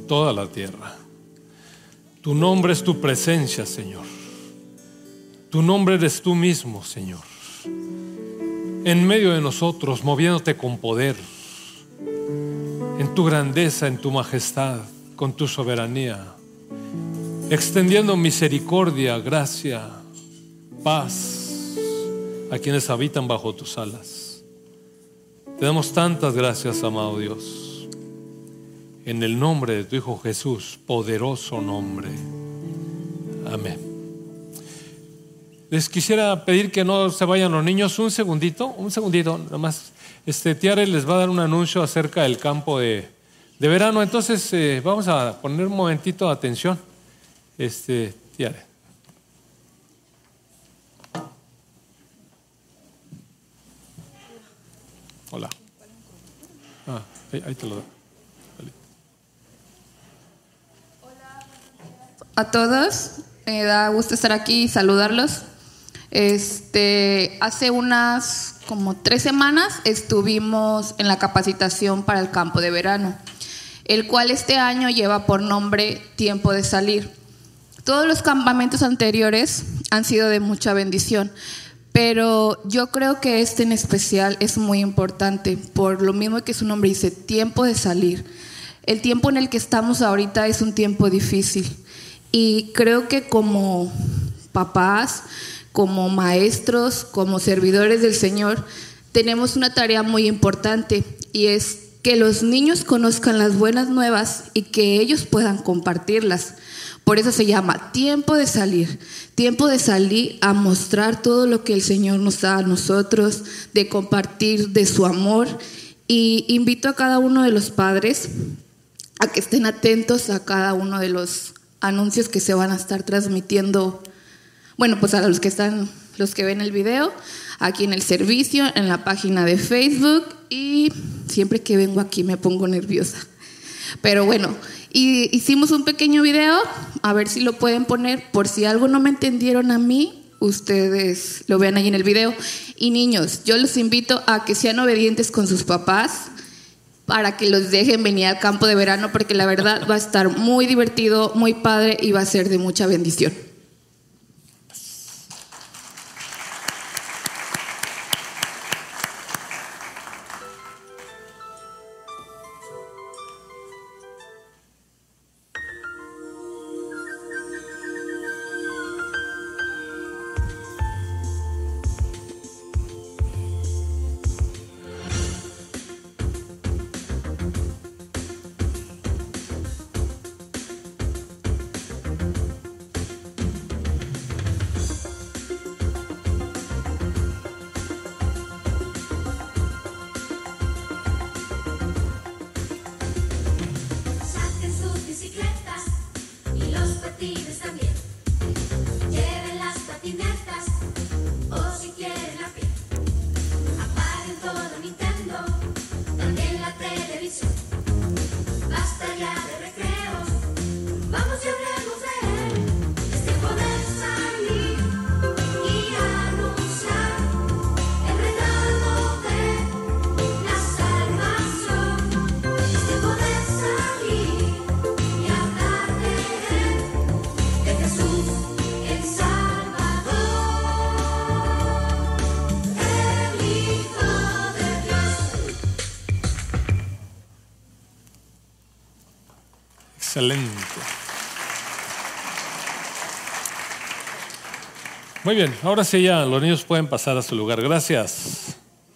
toda la tierra. Tu nombre es tu presencia, Señor. Tu nombre eres tú mismo, Señor, en medio de nosotros, moviéndote con poder, en tu grandeza, en tu majestad, con tu soberanía, extendiendo misericordia, gracia, paz a quienes habitan bajo tus alas. Te damos tantas gracias, amado Dios, en el nombre de tu Hijo Jesús, poderoso nombre. Amén. Les quisiera pedir que no se vayan los niños un segundito, nada más. Tiare les va a dar un anuncio acerca del campo de verano. Entonces vamos a poner un momentito de atención. Tiare. Hola. Ahí te lo doy. Hola a todos, me da gusto estar aquí y saludarlos. Hace unas como 3 semanas estuvimos en la capacitación para el campo de verano, el cual este año lleva por nombre Tiempo de Salir. Todos los campamentos anteriores han sido de mucha bendición, pero yo creo que este en especial es muy importante, por lo mismo que su nombre dice, Tiempo de Salir. El tiempo en el que estamos ahorita es un tiempo difícil, y creo que como papás, como maestros, como servidores del Señor, tenemos una tarea muy importante, y es que los niños conozcan las buenas nuevas y que ellos puedan compartirlas. Por eso se llama tiempo de salir a mostrar todo lo que el Señor nos da a nosotros, de compartir de su amor. Y invito a cada uno de los padres a que estén atentos a cada uno de los anuncios que se van a estar transmitiendo. Bueno, pues a los que ven el video, aquí en el servicio, en la página de Facebook, y siempre que vengo aquí me pongo nerviosa. Pero bueno, hicimos un pequeño video, a ver si lo pueden poner, por si algo no me entendieron a mí, ustedes lo vean ahí en el video. Y niños, yo los invito a que sean obedientes con sus papás, para que los dejen venir al campo de verano, porque la verdad va a estar muy divertido, muy padre, y va a ser de mucha bendición. Excelente. Muy bien, ahora sí ya los niños pueden pasar a su lugar. Gracias.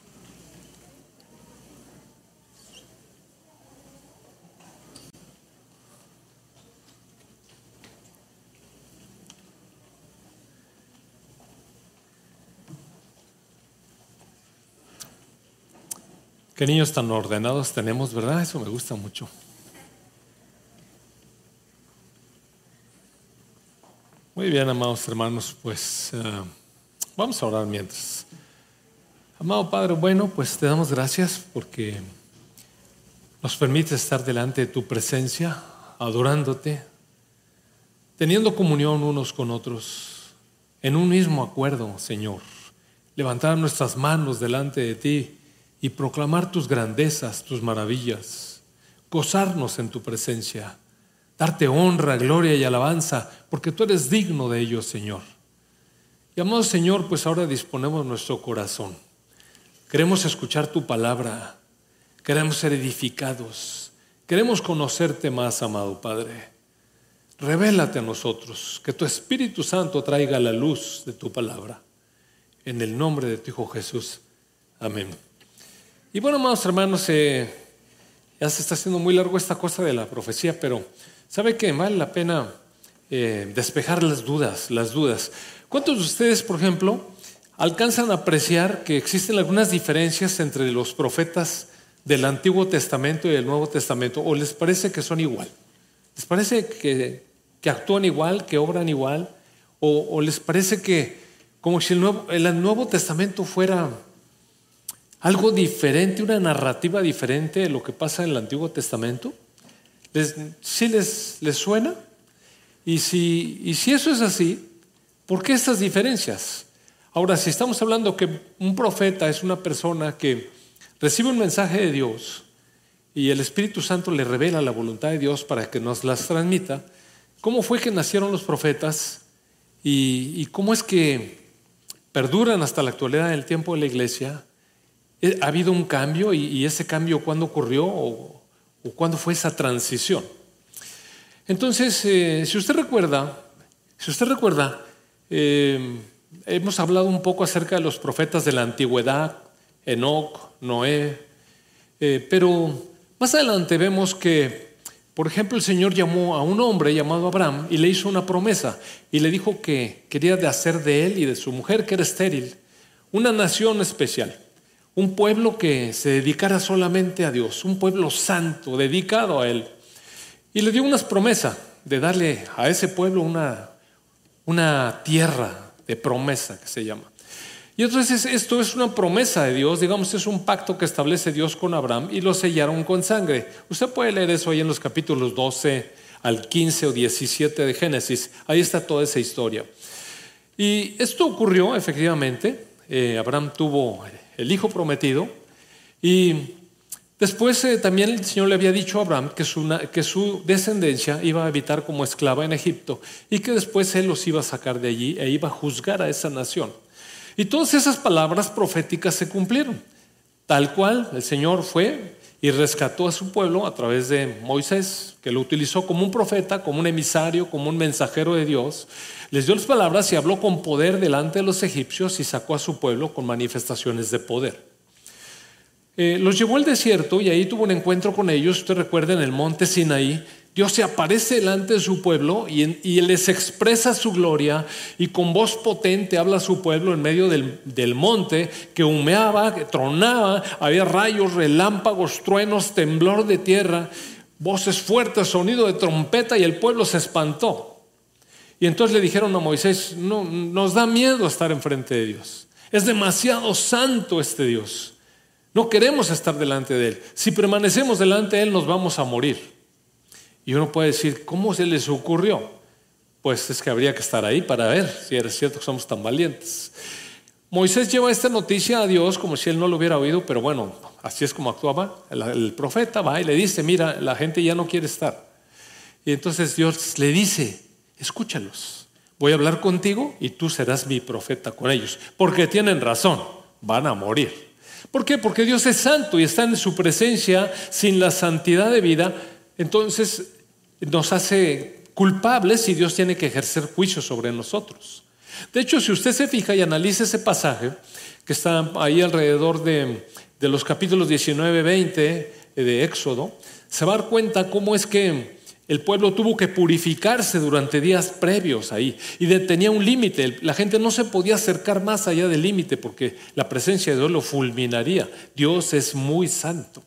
Qué niños tan ordenados tenemos, ¿verdad? Eso me gusta mucho. Muy bien, amados hermanos, pues vamos a orar mientras. Amado Padre bueno, pues te damos gracias porque nos permite estar delante de tu presencia, adorándote, teniendo comunión unos con otros, en un mismo acuerdo, Señor. Levantar nuestras manos delante de ti y proclamar tus grandezas, tus maravillas, gozarnos en tu presencia, darte honra, gloria y alabanza, porque tú eres digno de ello, Señor. Y amado Señor, pues ahora disponemos nuestro corazón. Queremos escuchar tu palabra, queremos ser edificados, queremos conocerte más, amado Padre. Revélate a nosotros, que tu Espíritu Santo traiga la luz de tu palabra. En el nombre de tu Hijo Jesús. Amén. Y bueno, amados hermanos, ya se está haciendo muy largo esta cosa de la profecía, pero ¿sabe qué? Vale la pena despejar las dudas. ¿Cuántos de ustedes, por ejemplo, alcanzan a apreciar que existen algunas diferencias entre los profetas del Antiguo Testamento y del Nuevo Testamento? ¿O les parece que son igual? ¿Les parece que actúan igual, que obran igual? ¿O les parece que como si el Nuevo Testamento fuera algo diferente, una narrativa diferente de lo que pasa en el Antiguo Testamento? ¿Sí les suena? Y si eso es así, ¿por qué estas diferencias? Ahora, si estamos hablando que un profeta es una persona que recibe un mensaje de Dios y el Espíritu Santo le revela la voluntad de Dios para que nos las transmita, ¿cómo fue que nacieron los profetas y cómo es que perduran hasta la actualidad en el tiempo de la iglesia? ¿Ha habido un cambio y ese cambio cuándo ocurrió o cuándo fue esa transición? Entonces, si usted recuerda, hemos hablado un poco acerca de los profetas de la antigüedad, Enoc, Noé, pero más adelante vemos que, por ejemplo, el Señor llamó a un hombre llamado Abraham y le hizo una promesa y le dijo que quería de hacer de él y de su mujer, que era estéril, una nación especial, un pueblo que se dedicara solamente a Dios, un pueblo santo, dedicado a Él. Y le dio unas promesas de darle a ese pueblo una tierra de promesa que se llama. Y entonces esto es una promesa de Dios, digamos, es un pacto que establece Dios con Abraham y lo sellaron con sangre. Usted puede leer eso ahí en los capítulos 12 al 15 o 17 de Génesis, ahí está toda esa historia. Y esto ocurrió efectivamente, Abraham tuvo el hijo prometido y después también el Señor le había dicho a Abraham que su descendencia iba a habitar como esclava en Egipto y que después él los iba a sacar de allí e iba a juzgar a esa nación. Y todas esas palabras proféticas se cumplieron. Tal cual el Señor fue y rescató a su pueblo a través de Moisés, que lo utilizó como un profeta, como un emisario, como un mensajero de Dios. Les dio las palabras y habló con poder delante de los egipcios y sacó a su pueblo con manifestaciones de poder. Los llevó al desierto y ahí tuvo un encuentro con ellos. Usted recuerda, en el monte Sinaí, Dios se aparece delante de su pueblo y les expresa su gloria y con voz potente habla a su pueblo en medio del monte, que humeaba, que tronaba, había rayos, relámpagos, truenos, temblor de tierra, voces fuertes, sonido de trompeta, y el pueblo se espantó. Y entonces le dijeron a Moisés: no, nos da miedo estar enfrente de Dios, es demasiado santo este Dios, no queremos estar delante de Él, si permanecemos delante de Él nos vamos a morir. Y uno puede decir: ¿cómo se les ocurrió? Pues es que habría que estar ahí para ver si era cierto que somos tan valientes. Moisés lleva esta noticia a Dios como si él no lo hubiera oído, pero bueno, así es como actuaba. El profeta va y le dice: mira, la gente ya no quiere estar. Y entonces Dios le dice: escúchalos, voy a hablar contigo y tú serás mi profeta con ellos, porque tienen razón, van a morir. ¿Por qué? Porque Dios es santo y está en su presencia. Sin la santidad de vida, entonces nos hace culpables y Dios tiene que ejercer juicio sobre nosotros. De hecho, si usted se fija y analiza ese pasaje que está ahí alrededor de los capítulos 19, 20 de Éxodo, se va a dar cuenta cómo es que el pueblo tuvo que purificarse durante días previos ahí y tenía un límite. La gente no se podía acercar más allá del límite porque la presencia de Dios lo fulminaría. Dios es muy santo.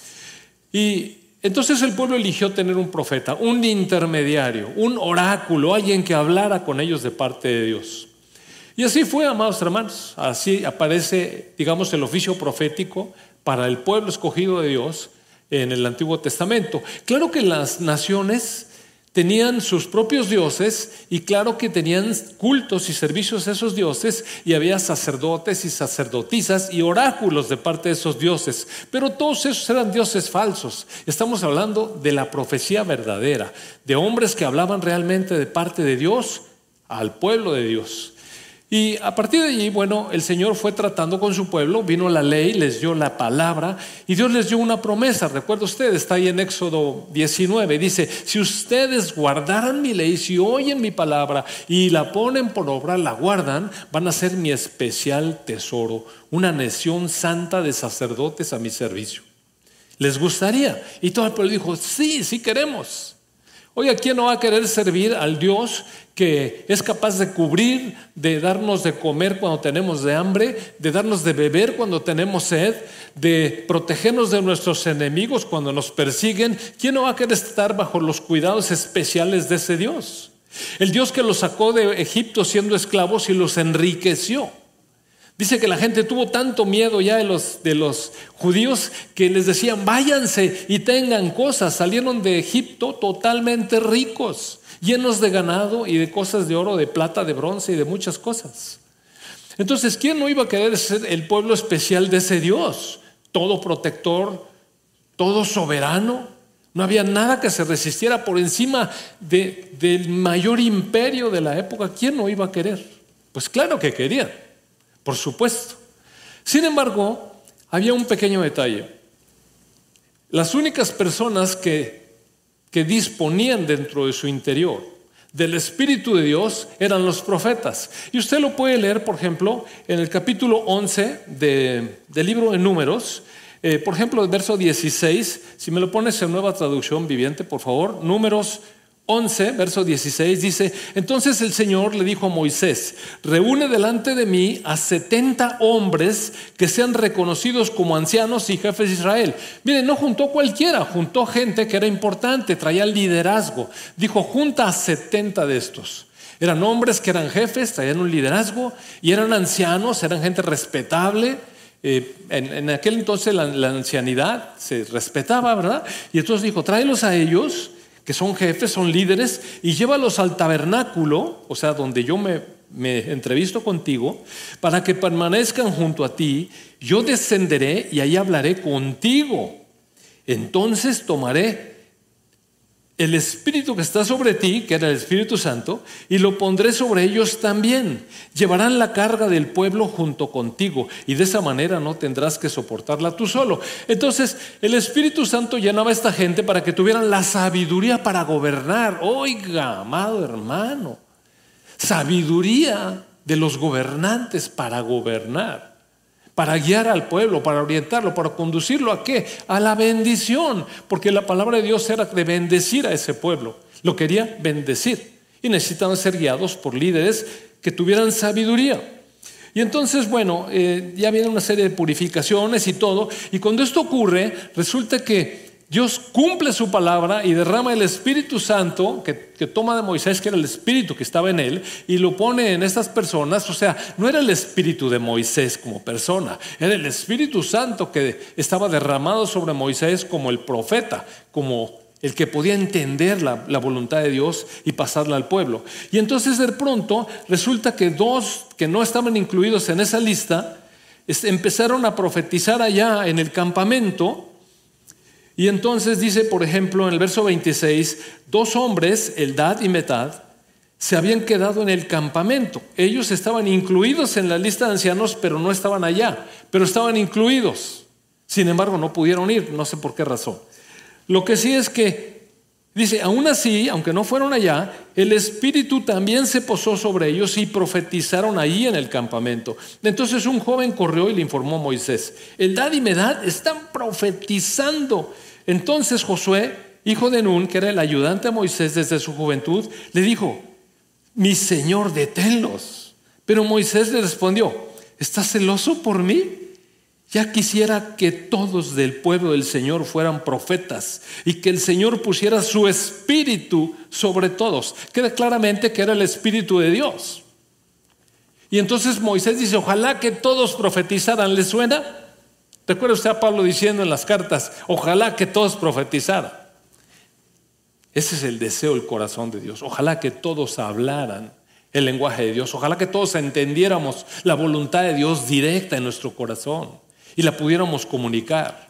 Y entonces el pueblo eligió tener un profeta, un intermediario, un oráculo, alguien que hablara con ellos de parte de Dios. Y así fue, amados hermanos. Así aparece, digamos, el oficio profético para el pueblo escogido de Dios en el Antiguo Testamento. Claro que las naciones Tenían sus propios dioses y claro que tenían cultos y servicios a esos dioses y había sacerdotes y sacerdotisas y oráculos de parte de esos dioses. Pero todos esos eran dioses falsos. Estamos hablando de la profecía verdadera, de hombres que hablaban realmente de parte de Dios al pueblo de Dios. Y a partir de allí, bueno, el Señor fue tratando con su pueblo, vino la ley, les dio la palabra y Dios les dio una promesa. Recuerda usted, está ahí en Éxodo 19, dice: si ustedes guardaran mi ley, si oyen mi palabra y la ponen por obra, la guardan, van a ser mi especial tesoro, una nación santa de sacerdotes a mi servicio. ¿Les gustaría? Y todo el pueblo dijo: sí, sí queremos. Oye, ¿quién no va a querer servir al Dios que es capaz de cubrir, de darnos de comer cuando tenemos de hambre, de darnos de beber cuando tenemos sed, de protegernos de nuestros enemigos cuando nos persiguen? ¿Quién no va a querer estar bajo los cuidados especiales de ese Dios? El Dios que los sacó de Egipto siendo esclavos y los enriqueció. Dice que la gente tuvo tanto miedo ya de los judíos que les decían: váyanse y tengan cosas. Salieron de Egipto totalmente ricos, llenos de ganado y de cosas de oro, de plata, de bronce y de muchas cosas. Entonces, ¿quién no iba a querer ser el pueblo especial de ese Dios? Todo protector, todo soberano. No había nada que se resistiera por encima del mayor imperio de la época. ¿Quién no iba a querer? Pues claro que querían. Por supuesto. Sin embargo, había un pequeño detalle. Las únicas personas que disponían dentro de su interior del Espíritu de Dios eran los profetas. Y usted lo puede leer, por ejemplo, en el capítulo 11 del libro de Números. Por ejemplo, el verso 16, si me lo pones en Nueva Traducción Viviente, por favor. Números 11, verso 16 dice: entonces el Señor le dijo a Moisés: reúne delante de mí a 70 hombres que sean reconocidos como ancianos y jefes de Israel. Miren, no juntó cualquiera, juntó gente que era importante, traía liderazgo. Dijo: junta a 70 de estos. Eran hombres que eran jefes, traían un liderazgo y eran ancianos, eran gente respetable. En aquel entonces la ancianidad se respetaba, ¿verdad? Y entonces dijo: tráelos a ellos, que son jefes, son líderes, y llévalos al tabernáculo, o sea, donde yo me entrevisto contigo, para que permanezcan junto a ti. Yo descenderé y ahí hablaré contigo. Entonces tomaré el Espíritu que está sobre ti, que era el Espíritu Santo, y lo pondré sobre ellos también. Llevarán la carga del pueblo junto contigo, y de esa manera no tendrás que soportarla tú solo. Entonces el Espíritu Santo llenaba a esta gente para que tuvieran la sabiduría para gobernar. Oiga, amado hermano, sabiduría de los gobernantes para gobernar, para guiar al pueblo, para orientarlo, para conducirlo ¿a qué? A la bendición, porque la palabra de Dios era de bendecir a ese pueblo, lo quería bendecir y necesitaban ser guiados por líderes que tuvieran sabiduría. Y entonces, bueno, ya viene una serie de purificaciones y todo, y cuando esto ocurre, resulta que Dios cumple su palabra y derrama el Espíritu Santo que toma de Moisés, que era el Espíritu que estaba en él, y lo pone en estas personas. O sea, no era el Espíritu de Moisés como persona, era el Espíritu Santo que estaba derramado sobre Moisés como el profeta, como el que podía entender la voluntad de Dios y pasarla al pueblo. Y entonces de pronto resulta que dos que no estaban incluidos en esa lista empezaron a profetizar allá en el campamento. Y entonces dice, por ejemplo, en el verso 26, 2 hombres, Eldad y Medad, se habían quedado en el campamento. Ellos estaban incluidos en la lista de ancianos, pero no estaban allá, pero estaban incluidos. Sin embargo, no pudieron ir, no sé por qué razón. Lo que sí es que, dice, aún así, aunque no fueron allá, el Espíritu también se posó sobre ellos y profetizaron ahí en el campamento. Entonces un joven corrió y le informó a Moisés: Eldad y Medad están profetizando. Entonces Josué, hijo de Nun, que era el ayudante de Moisés desde su juventud, le dijo: mi señor, deténlos. Pero Moisés le respondió: ¿estás celoso por mí? Ya quisiera que todos del pueblo del Señor fueran profetas y que el Señor pusiera su espíritu sobre todos. Queda claramente que era el Espíritu de Dios. Y entonces Moisés dice: ojalá que todos profetizaran. ¿Le suena? ¿Recuerda usted a Pablo diciendo en las cartas: ojalá que todos profetizaran? Ese es el deseo, el corazón de Dios. Ojalá que todos hablaran el lenguaje de Dios. Ojalá que todos entendiéramos la voluntad de Dios directa en nuestro corazón y la pudiéramos comunicar.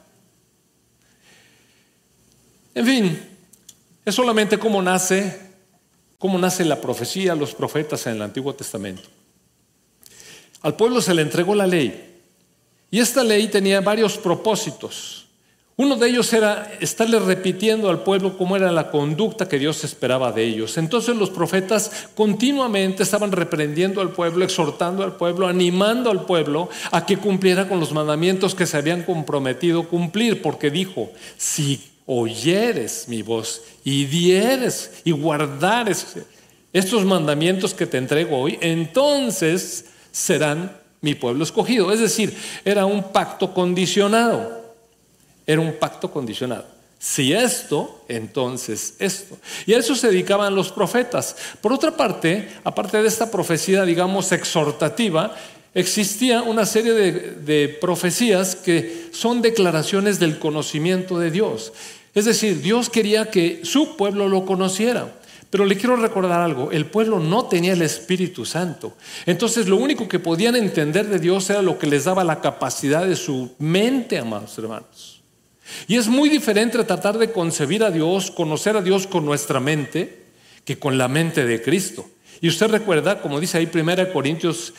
En fin, es solamente cómo nace la profecía, los profetas en el Antiguo Testamento. Al pueblo se le entregó la ley y esta ley tenía varios propósitos. Uno de ellos era estarle repitiendo al pueblo cómo era la conducta que Dios esperaba de ellos. Entonces los profetas continuamente estaban reprendiendo al pueblo, exhortando al pueblo, animando al pueblo a que cumpliera con los mandamientos que se habían comprometido a cumplir, porque dijo: si oyeres mi voz y dieres y guardares estos mandamientos que te entrego hoy, entonces serán mi pueblo escogido. Es decir, era un pacto condicionado. Era un pacto condicionado. Si esto, entonces esto. Y a eso se dedicaban los profetas. Por otra parte, aparte de esta profecía, digamos, exhortativa, existía una serie de profecías que son declaraciones del conocimiento de Dios. Es decir, Dios quería que su pueblo lo conociera. Pero le quiero recordar algo: el pueblo no tenía el Espíritu Santo. Entonces lo único que podían entender de Dios era lo que les daba la capacidad de su mente, amados hermanos. Y es muy diferente tratar de concebir a Dios, conocer a Dios con nuestra mente, que con la mente de Cristo. Y usted recuerda, como dice ahí 1 Corintios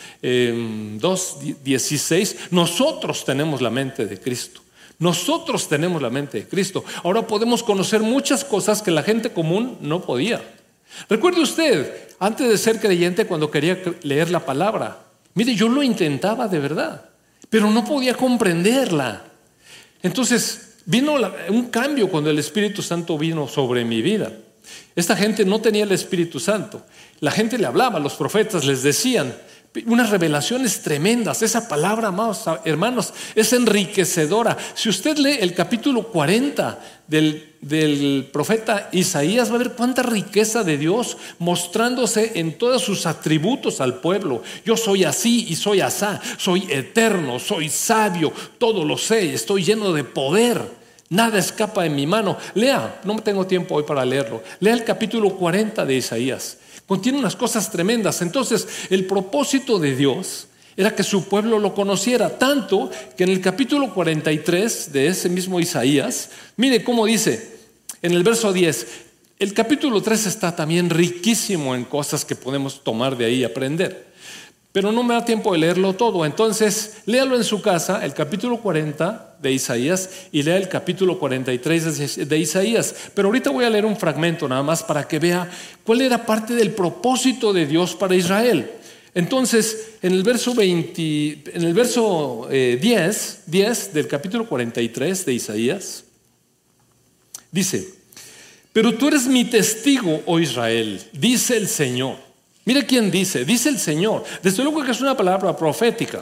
2:16, nosotros tenemos la mente de Cristo. Nosotros tenemos la mente de Cristo. Ahora podemos conocer muchas cosas que la gente común no podía. Recuerde usted, antes de ser creyente, cuando quería leer la palabra, mire, yo lo intentaba de verdad, pero no podía comprenderla. Entonces vino un cambio cuando el Espíritu Santo vino sobre mi vida. Esta gente no tenía el Espíritu Santo. La gente le hablaba, los profetas les decían unas revelaciones tremendas. Esa palabra, amados hermanos, es enriquecedora. Si usted lee el capítulo 40 del profeta Isaías, va a ver cuánta riqueza de Dios mostrándose en todos sus atributos al pueblo. Yo soy así y soy asá, soy eterno, soy sabio, todo lo sé, estoy lleno de poder, nada escapa de mi mano. Lea, no tengo tiempo hoy para leerlo, lea el capítulo 40 de Isaías. Contiene unas cosas tremendas. Entonces el propósito de Dios era que su pueblo lo conociera, tanto que en el capítulo 43 de ese mismo Isaías, mire cómo dice en el verso 10. El capítulo 3 está también riquísimo en cosas que podemos tomar de ahí y aprender, pero no me da tiempo de leerlo todo. Entonces léalo en su casa, el capítulo 40 de Isaías, y lea el capítulo 43 de Isaías. Pero ahorita voy a leer un fragmento nada más para que vea cuál era parte del propósito de Dios para Israel. Entonces, en el verso 10 del capítulo 43 de Isaías, dice: pero tú eres mi testigo, oh Israel, dice el Señor. Mira quién dice el Señor. Desde luego que es una palabra profética.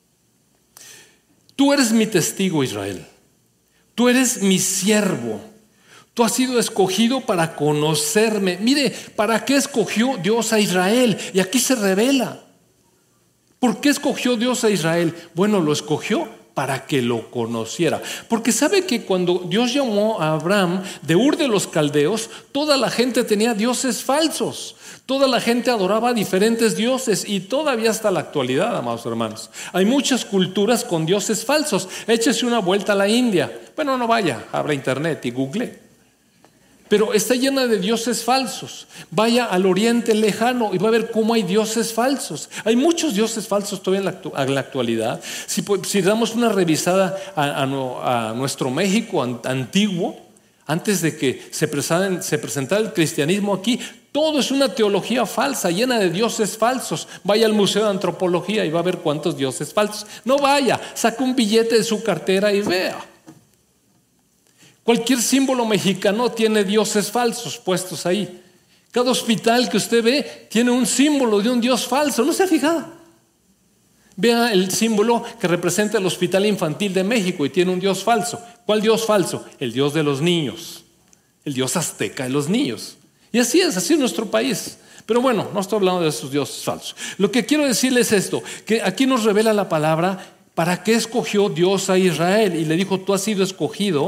Tú eres mi testigo, Israel. Tú eres mi siervo. Tú has sido escogido para conocerme. Mire, ¿para qué escogió Dios a Israel? Y aquí se revela. ¿Por qué escogió Dios a Israel? Bueno, lo escogió para que lo conociera. Porque sabe que cuando Dios llamó a Abraham de Ur de los Caldeos, toda la gente tenía dioses falsos. Toda la gente adoraba diferentes dioses, y todavía hasta la actualidad, amados hermanos, hay muchas culturas con dioses falsos. Échese una vuelta a la India. Bueno, no vaya, abra internet y google. Pero está llena de dioses falsos. Vaya al Oriente Lejano y va a ver cómo hay dioses falsos. Hay muchos dioses falsos todavía en la actualidad. Si damos una revisada a nuestro México antiguo, antes de que se presentara el cristianismo aquí, todo es una teología falsa, llena de dioses falsos. Vaya al Museo de Antropología y va a ver cuántos dioses falsos. No vaya, saque un billete de su cartera y vea. Cualquier símbolo mexicano tiene dioses falsos puestos ahí. Cada hospital que usted ve tiene un símbolo de un dios falso. ¿No se ha fijado? Vea el símbolo que representa el Hospital Infantil de México y tiene un dios falso. ¿Cuál dios falso? El dios de los niños, el dios azteca de los niños. Y así es nuestro país. Pero bueno, no estoy hablando de esos dioses falsos. Lo que quiero decirles es esto, que aquí nos revela la palabra para qué escogió Dios a Israel. Y le dijo: tú has sido escogido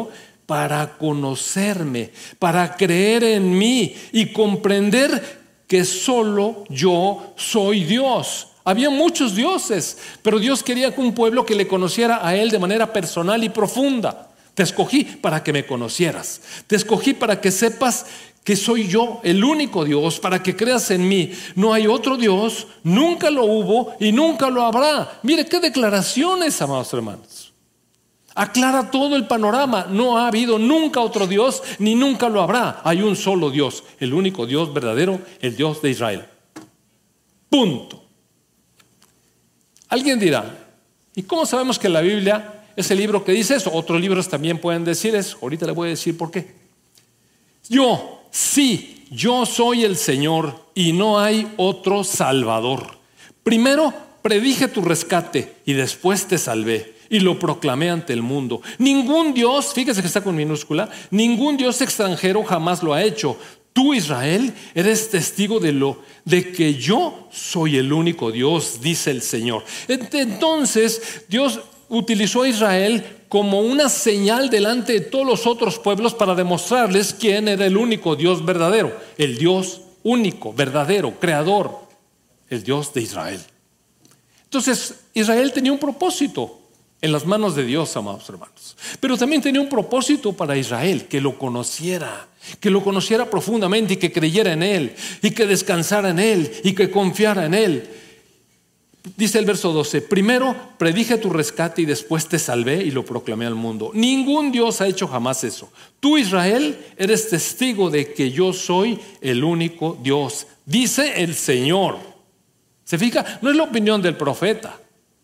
para conocerme, para creer en mí y comprender que solo yo soy Dios. Había muchos dioses, pero Dios quería que un pueblo que le conociera a Él de manera personal y profunda. Te escogí para que me conocieras. Te escogí para que sepas que soy yo el único Dios, para que creas en mí. No hay otro Dios, nunca lo hubo y nunca lo habrá. Mire qué declaraciones, amados hermanos. Aclara todo el panorama. No ha habido nunca otro Dios, ni nunca lo habrá. Hay un solo Dios, el único Dios verdadero, el Dios de Israel. Punto. Alguien dirá, ¿y cómo sabemos que la Biblia es el libro que dice eso? Otros libros también pueden decir eso. Ahorita le voy a decir por qué. Yo soy el Señor y no hay otro Salvador. Primero predije tu rescate y después te salvé y lo proclamé ante el mundo. Ningún Dios, fíjese que está con minúscula, ningún Dios extranjero jamás lo ha hecho. Tú, Israel, eres testigo de que yo soy el único Dios, dice el Señor. Entonces, Dios utilizó a Israel como una señal delante de todos los otros pueblos para demostrarles quién era el único Dios verdadero, el Dios único, verdadero, creador, el Dios de Israel. Entonces, Israel tenía un propósito en las manos de Dios, amados hermanos, pero también tenía un propósito para Israel, que lo conociera profundamente y que creyera en Él y que descansara en Él y que confiara en Él. Dice el verso 12, primero predije tu rescate y después te salvé y lo proclamé al mundo. Ningún Dios ha hecho jamás eso. Tú, Israel, eres testigo de que yo soy el único Dios, dice el Señor. ¿Se fija? No es la opinión del profeta.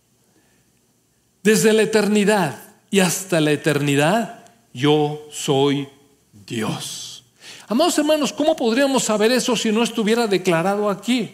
Desde la eternidad y hasta la eternidad, yo soy Dios. Amados hermanos, ¿cómo podríamos saber eso si no estuviera declarado aquí?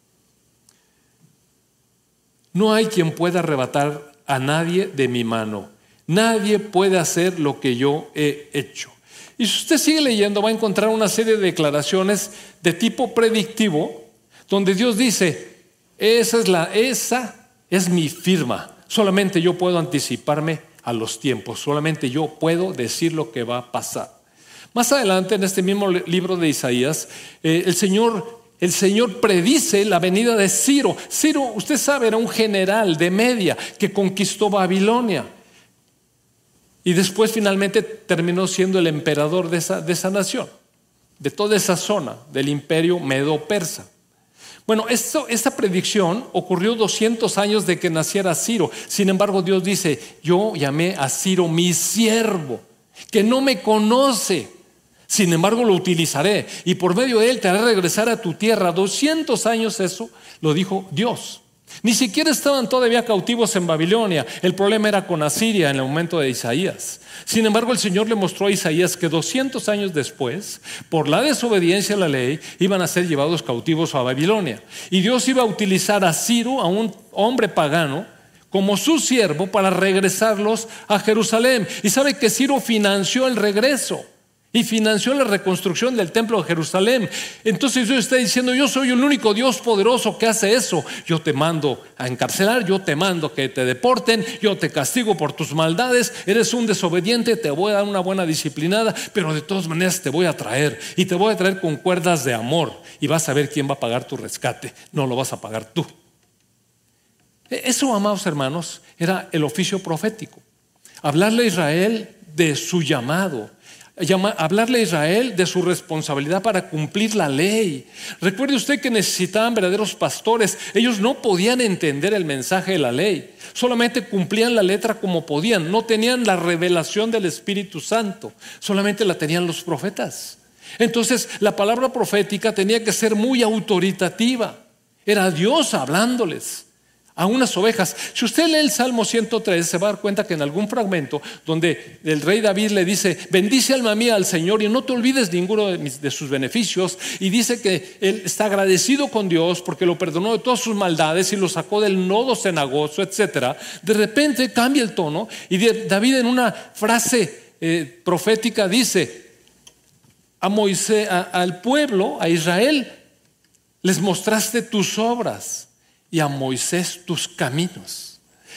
No hay quien pueda arrebatar a nadie de mi mano. Nadie puede hacer lo que yo he hecho. Y si usted sigue leyendo, va a encontrar una serie de declaraciones de tipo predictivo, donde Dios dice, esa es mi firma. Solamente yo puedo anticiparme a los tiempos. Solamente yo puedo decir lo que va a pasar. Más adelante, en este mismo libro de Isaías, el Señor predice la venida de Ciro. Ciro, usted sabe, era un general de Media que conquistó Babilonia y después finalmente terminó siendo el emperador de esa nación, de toda esa zona del imperio medo-persa. Bueno, esta predicción ocurrió 200 años de que naciera Ciro. Sin embargo, Dios dice, yo llamé a Ciro mi siervo, que no me conoce. Sin embargo, lo utilizaré y por medio de él te haré regresar a tu tierra. 200 años, eso lo dijo Dios. Ni siquiera estaban todavía cautivos en Babilonia. El problema era con Asiria en el momento de Isaías. Sin embargo, el Señor le mostró a Isaías que 200 años después, por la desobediencia a la ley, iban a ser llevados cautivos a Babilonia. Y Dios iba a utilizar a Ciro, a un hombre pagano, como su siervo para regresarlos a Jerusalén. Y sabe que Ciro financió el regreso y financió la reconstrucción del templo de Jerusalén. Entonces Dios está diciendo, yo soy el único Dios poderoso que hace eso. Yo te mando a encarcelar, yo te mando que te deporten, yo te castigo por tus maldades. Eres un desobediente, te voy a dar una buena disciplinada, pero de todas maneras te voy a traer, y te voy a traer con cuerdas de amor, y vas a ver quién va a pagar tu rescate. No lo vas a pagar tú. Eso, amados hermanos, era el oficio profético. Hablarle a Israel de su llamado, hablarle a Israel de su responsabilidad para cumplir la ley. Recuerde usted que necesitaban verdaderos pastores. Ellos no podían entender el mensaje de la ley, solamente cumplían la letra como podían. No tenían la revelación del Espíritu Santo, solamente la tenían los profetas. Entonces la palabra profética tenía que ser muy autoritativa. Era Dios hablándoles a unas ovejas. Si usted lee el Salmo 103, se va a dar cuenta que en algún fragmento donde el rey David le dice, bendice alma mía al Señor y no te olvides ninguno de sus beneficios, y dice que él está agradecido con Dios porque lo perdonó de todas sus maldades y lo sacó del nodo cenagoso, etc. De repente cambia el tono y David en una frase profética dice a Moisés, al pueblo, a Israel, les mostraste tus obras y a Moisés tus caminos.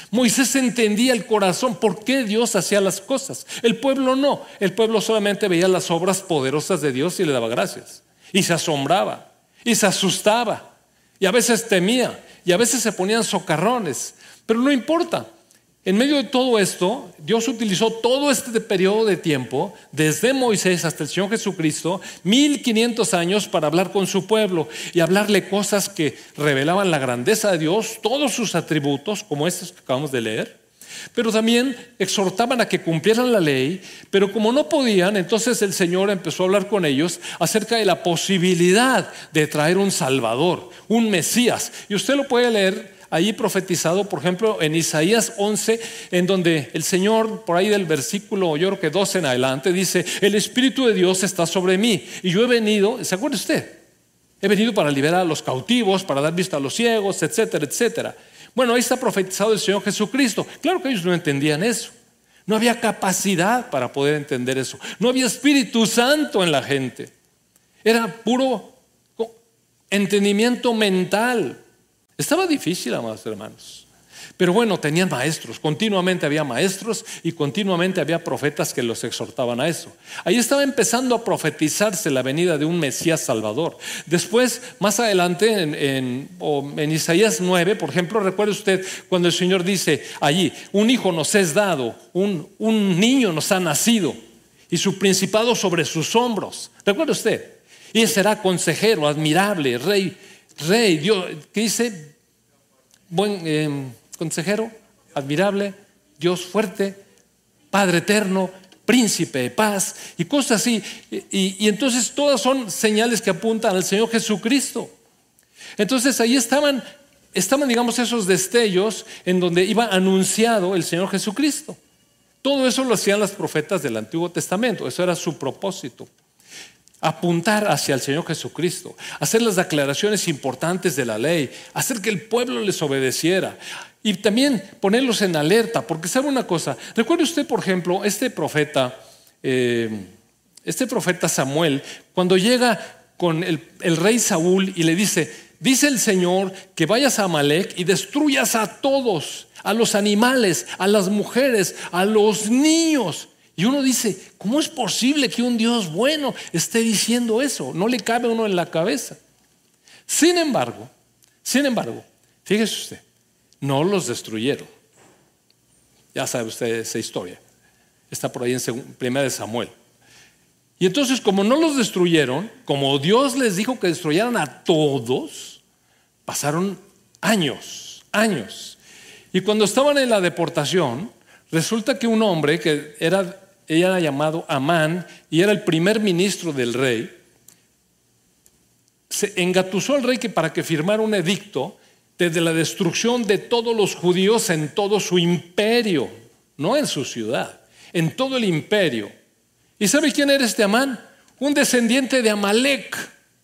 Moisés entendía el corazón, por qué Dios hacía las cosas. El pueblo no. El pueblo solamente veía las obras poderosas de Dios y le daba gracias. Y se asombraba, y se asustaba, y a veces temía, y a veces se ponían socarrones. Pero no importa. En medio de todo esto, Dios utilizó todo este periodo de tiempo, desde Moisés hasta el Señor Jesucristo, 1500 años para hablar con su pueblo y hablarle cosas que revelaban la grandeza de Dios, todos sus atributos, como estos que acabamos de leer, pero también exhortaban a que cumplieran la ley. Pero como no podían, entonces el Señor empezó a hablar con ellos acerca de la posibilidad de traer un Salvador, un Mesías. Y usted lo puede leer ahí profetizado, por ejemplo, en Isaías 11, en donde el Señor, por ahí del versículo, yo creo que 12 en adelante, dice: el Espíritu de Dios está sobre mí, y yo he venido, ¿se acuerda usted? He venido para liberar a los cautivos, para dar vista a los ciegos, etcétera, etcétera. Bueno, ahí está profetizado el Señor Jesucristo. Claro que ellos no entendían eso. No había capacidad para poder entender eso. No había Espíritu Santo en la gente. Era puro entendimiento mental. Estaba difícil, amados hermanos. Pero bueno, tenían maestros, continuamente había maestros y continuamente había profetas que los exhortaban a eso. Ahí estaba empezando a profetizarse la venida de un Mesías Salvador. Después, más adelante, en Isaías 9, por ejemplo, recuerde usted cuando el Señor dice allí: un hijo nos es dado, un niño nos ha nacido, y su principado sobre sus hombros. Recuerde usted, y será consejero, admirable, rey, Dios, ¿qué dice? Buen consejero, admirable, Dios fuerte, Padre eterno, príncipe de paz, y cosas así. Y entonces todas son señales que apuntan al Señor Jesucristo. Entonces ahí estaban, digamos, esos destellos en donde iba anunciado el Señor Jesucristo. Todo eso lo hacían los profetas del Antiguo Testamento. Eso era su propósito: apuntar hacia el Señor Jesucristo, hacer las declaraciones importantes de la ley, hacer que el pueblo les obedeciera y también ponerlos en alerta. Porque sabe una cosa, recuerde usted, por ejemplo, este profeta Samuel, cuando llega con el rey Saúl y le dice: dice el Señor que vayas a Amalek y destruyas a todos, a los animales, a las mujeres, a los niños. Y uno dice: ¿cómo es posible que un Dios bueno esté diciendo eso? No le cabe a uno en la cabeza. Sin embargo, fíjese usted, no los destruyeron. Ya sabe usted esa historia. Está por ahí en 1 Samuel. Y entonces, como no los destruyeron, como Dios les dijo que destruyeran a todos, pasaron años. Y cuando estaban en la deportación, resulta que un hombre que era llamado Amán y era el primer ministro del rey, se engatusó al rey para que firmara un edicto de la destrucción de todos los judíos en todo su imperio, no en su ciudad, en todo el imperio. ¿Y sabe quién era este Amán? Un descendiente de Amalek,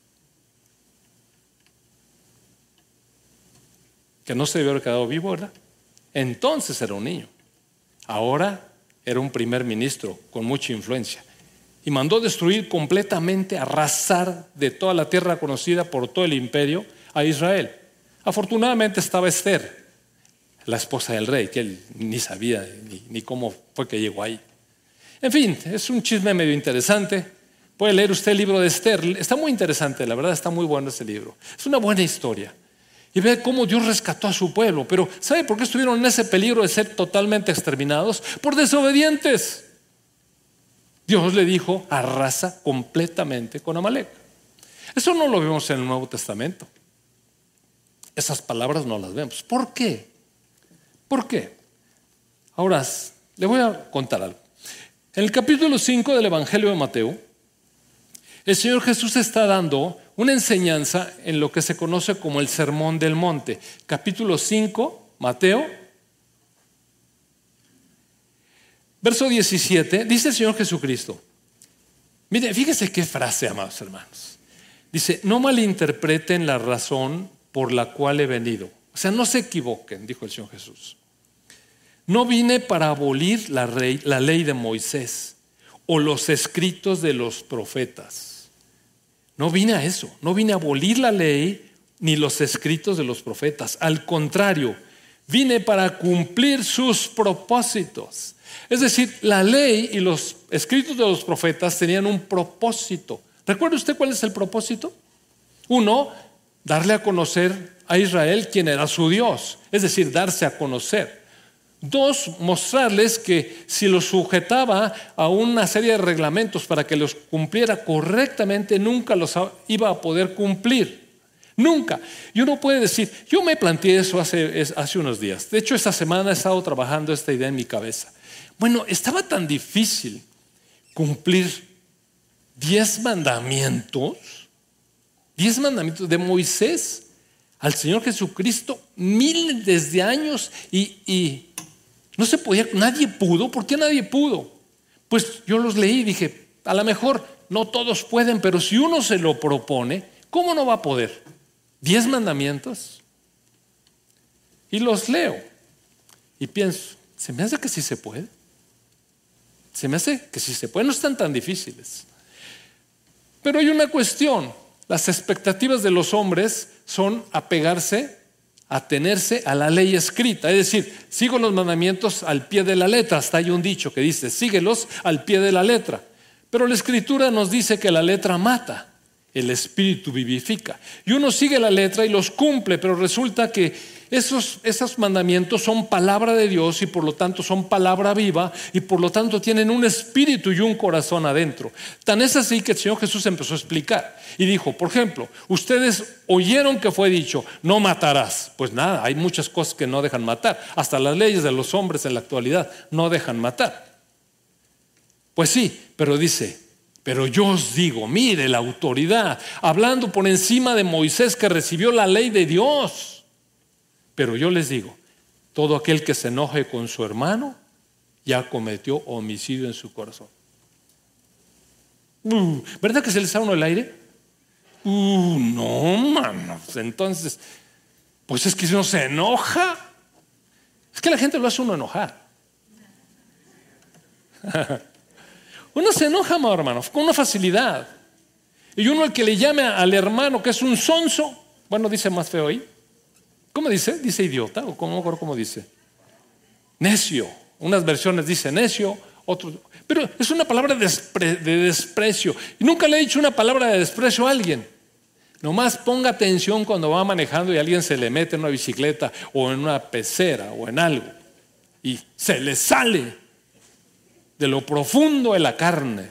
que no se debió haber quedado vivo, ¿verdad? Entonces era un niño. Ahora era un primer ministro con mucha influencia y mandó destruir completamente, arrasar de toda la tierra conocida por todo el imperio a Israel. Afortunadamente estaba Esther, la esposa del rey, que él ni sabía ni cómo fue que llegó ahí. En fin, es un chisme medio interesante. Puede leer usted el libro de Esther, está muy interesante, la verdad está muy bueno ese libro. Es una buena historia. Y ve cómo Dios rescató a su pueblo. Pero ¿sabe por qué estuvieron en ese peligro de ser totalmente exterminados? Por desobedientes. Dios le dijo: arrasa completamente con Amalek. Eso no lo vemos en el Nuevo Testamento. Esas palabras no las vemos. ¿Por qué? Ahora le voy a contar algo. En el capítulo 5 del Evangelio de Mateo, el Señor Jesús está dando una enseñanza en lo que se conoce como el Sermón del Monte. Capítulo 5, Mateo, verso 17, dice el Señor Jesucristo. Mire, fíjese qué frase, amados hermanos. Dice: no malinterpreten la razón por la cual he venido. O sea, no se equivoquen, dijo el Señor Jesús. No vine para abolir la ley de Moisés o los escritos de los profetas. No vine a eso, no vine a abolir la ley ni los escritos de los profetas. Al contrario, Vine para cumplir sus propósitos. Es decir, la ley y los escritos de los profetas tenían un propósito. ¿Recuerda usted cuál es el propósito? Uno, darle a conocer a Israel quién era su Dios, es decir, darse a conocer. Dos, mostrarles que si los sujetaba a una serie de reglamentos para que los cumpliera correctamente, nunca los iba a poder cumplir. Nunca. Y uno puede decir, yo me planteé eso hace unos días. De hecho, esta semana he estado trabajando esta idea en mi cabeza. Bueno, estaba tan difícil cumplir 10 mandamientos de Moisés al Señor Jesucristo, miles de años, y no se podía, nadie pudo. ¿Por qué nadie pudo? Pues yo los leí y dije, a lo mejor no todos pueden, pero si uno se lo propone, ¿cómo no va a poder? 10 mandamientos. Y los leo y pienso, se me hace que sí se puede. Se me hace que sí se puede, no están tan difíciles. Pero hay una cuestión, las expectativas de los hombres son apegarse, atenerse a la ley escrita, es decir, sigo los mandamientos al pie de la letra. Hasta hay un dicho que dice, síguelos al pie de la letra. Pero la escritura nos dice que la letra mata, el espíritu vivifica. Y uno sigue la letra y los cumple, pero resulta que esos mandamientos son palabra de Dios y por lo tanto son palabra viva y por lo tanto tienen un espíritu y un corazón adentro. Tan es así que el Señor Jesús empezó a explicar y dijo, por ejemplo, ustedes oyeron que fue dicho, no matarás. Pues nada, hay muchas cosas que no dejan matar. Hasta las leyes de los hombres en la actualidad no dejan matar. Pues sí, pero dice, pero yo os digo, mire la autoridad, hablando por encima de Moisés que recibió la ley de Dios. Pero yo les digo, todo aquel que se enoje con su hermano ya cometió homicidio en su corazón. ¿Verdad que se les da uno el aire? No, mano. Entonces, pues es que si uno se enoja, es que la gente lo hace uno enojar. Uno se enoja, hermano, con una facilidad. Y uno, el que le llame al hermano que es un sonso, bueno, dice más feo ahí. ¿Cómo dice? ¿Dice idiota? ¿O cómo dice? Necio. Unas versiones dice necio, otros. Pero es una palabra de desprecio. Y nunca le he dicho una palabra de desprecio a alguien. Nomás ponga atención cuando va manejando y alguien se le mete en una bicicleta o en una pecera o en algo. Y se le sale de lo profundo de la carne